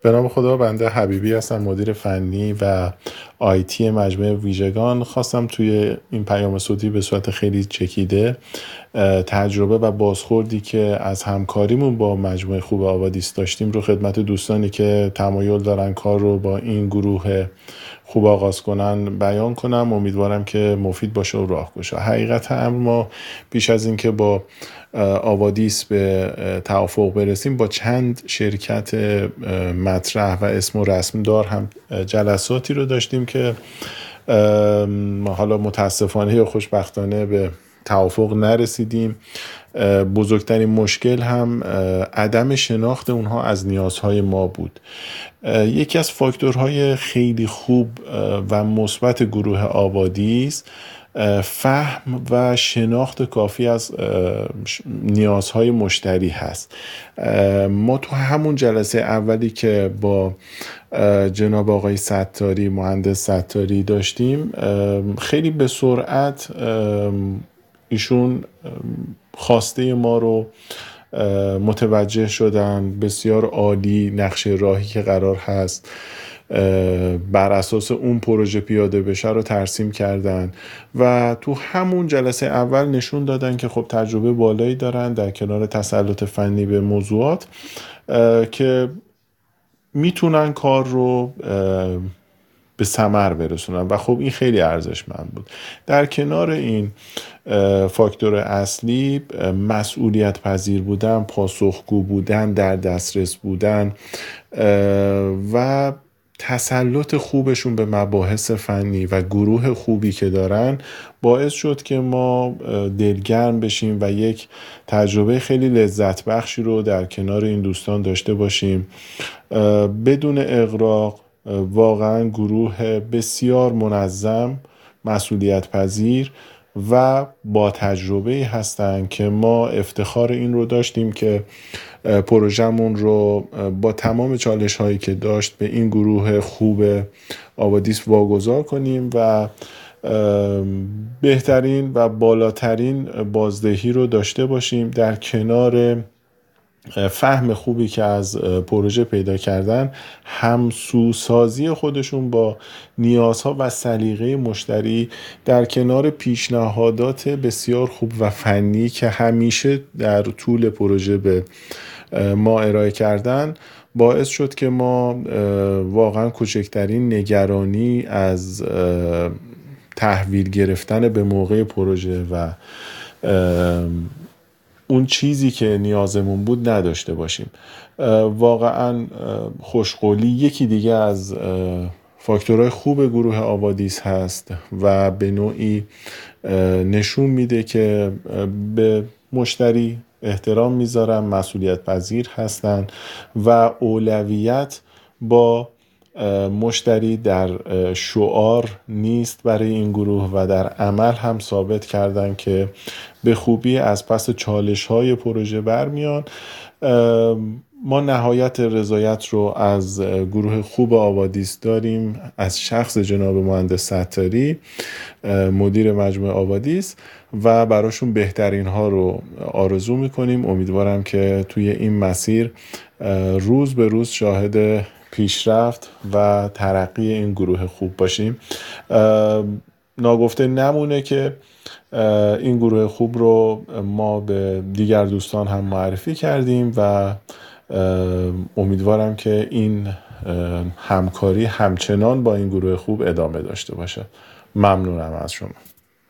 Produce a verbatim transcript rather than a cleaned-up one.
به نام خدا، بنده حبیبی هستم، مدیر فنی و آیتی مجموعه ویژگان. خواستم توی این پیام صوتی به صورت خیلی چکیده تجربه و بازخوردی که از همکاریمون با مجموعه خوب آوادیس داشتیم رو خدمت دوستانی که تمایل دارن کار رو با این گروه خوب آغاز کنن بیان کنم. امیدوارم که مفید باشه و راهگشا. حقیقت امر ما بیش از این که با آوادیس به توافق برسیم، با چند شرکت مطرح و اسم و رسم دار هم جلساتی رو داشتیم که حالا متاسفانه یا خوشبختانه به توافق نرسیدیم. بزرگترین مشکل هم عدم شناخت اونها از نیازهای ما بود. یکی از فاکتورهای خیلی خوب و مثبت گروه آوادیس فهم و شناخت کافی از نیازهای مشتری هست. ما تو همون جلسه اولی که با جناب آقای ستاری، مهندس ستاری داشتیم، خیلی به سرعت ایشون خواسته ما رو متوجه شدن. بسیار عالی نقشه راهی که قرار هست بر اساس اون پروژه پیاده بشه رو ترسیم کردن و تو همون جلسه اول نشون دادن که خب تجربه بالایی دارن در کنار تسلط فنی به موضوعات که میتونن کار رو به ثمر برسونن و خب این خیلی ارزشمند بود. در کنار این فاکتور اصلی، مسئولیت پذیر بودن، پاسخگو بودن، در دسترس بودن و تسلط خوبشون به مباحث فنی و گروه خوبی که دارن باعث شد که ما دلگرم بشیم و یک تجربه خیلی لذت بخشی رو در کنار این دوستان داشته باشیم. بدون اغراق، واقعا گروه بسیار منظم، مسئولیت پذیر و با تجربه هستن که ما افتخار این رو داشتیم که پروژمون رو با تمام چالش هایی که داشت به این گروه خوب آوادیس واگذار کنیم و بهترین و بالاترین بازدهی رو داشته باشیم. در کنار فهم خوبی که از پروژه پیدا کردن، همسوسازی خودشون با نیازها و سلیقه مشتری در کنار پیشنهادات بسیار خوب و فنی که همیشه در طول پروژه به ما ارائه کردن باعث شد که ما واقعا کوچکترین نگرانی از تحویل گرفتن به موقع پروژه و اون چیزی که نیازمون بود نداشته باشیم. واقعا خوشقولی یکی دیگه از فاکتورهای خوب گروه آوادیس هست و به نوعی نشون میده که به مشتری احترام میذارن، مسئولیت پذیر هستن و اولویت با مشتری در شعار نیست برای این گروه و در عمل هم ثابت کردن که به خوبی از پس چالش های پروژه برمیان. ما نهایت رضایت رو از گروه خوب آوادیس داریم، از شخص جناب مهندس ستاری، مدیر مجموعه آوادیس، و براشون بهترین ها رو آرزو میکنیم. امیدوارم که توی این مسیر روز به روز شاهد پیشرفت و ترقی این گروه خوب باشیم. ناگفته نمونه که این گروه خوب رو ما به دیگر دوستان هم معرفی کردیم و امیدوارم که این همکاری همچنان با این گروه خوب ادامه داشته باشه. ممنونم از شما.